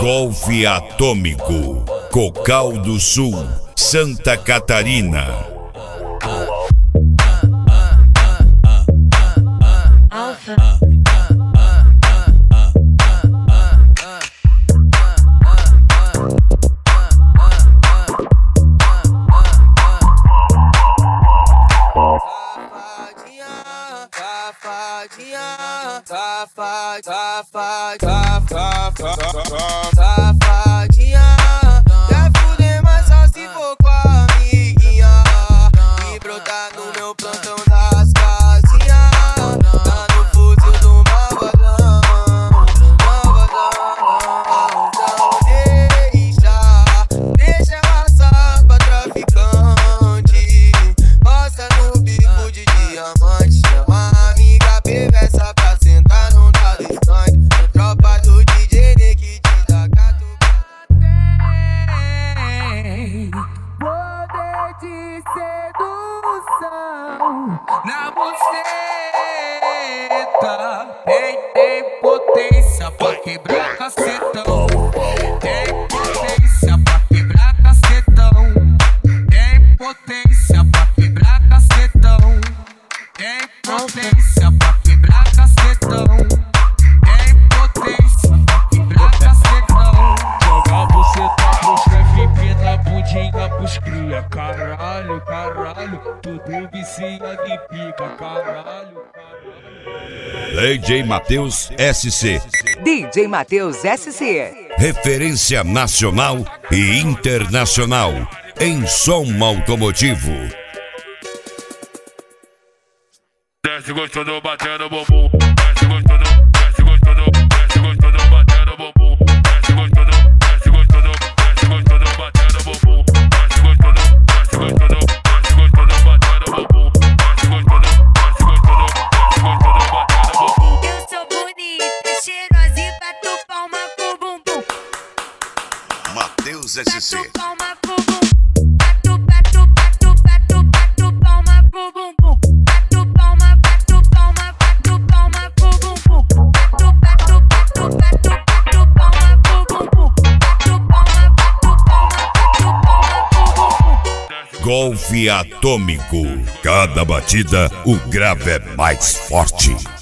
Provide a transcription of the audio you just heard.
Golfe Atômico, Cocal do Sul, Santa Catarina. Safadinha, quer fuder, mas só se for com a amiguinha. E brotar no meu plantão das casinhas. Tá no fuzil do malvadão. Então deixa passar pra traficante. Posta no bico de diamante. Chama a amiga, pega essa pra sentar, não dá distante. Tropa do DJ que te dá gato. Tem poder de sedução na buceta. Tem potência pra quebrar cacetão. Tem potência pra quebrar cacetão. Tem potência pra quebrar cacetão. Tem potência pra quebrar cacetão. Tem potência pra quebrar cacetão. Joga buceta pro chefe, empina a bundinha pros cria. Caralho, caralho, tudo vicia de pica. Caralho, caralho. DJ Matheus SC. DJ Matheus SC. Referência nacional e internacional em som automotivo. Desce gostoso batendo bumbum. Desce gostoso, desce gostoso, desce gostoso batendo bumbum. Desce gostoso, desce gostoso, desce gostoso batendo bumbum. Desce gostoso, desce gostoso, desce gostoso batendo bumbum. Desce gostoso, desce gostoso, desce gostoso batendo bumbum. Eu sou bonita, cheirosa e bato palma com bumbum. Matheus SC. Bato palma com bumbum. Bato palma com bumbum. Bato palma com bumbum. Bato palma com bumbum. Bato palma com bumbum. Golfe Atômico. Cada batida, o grave é mais forte.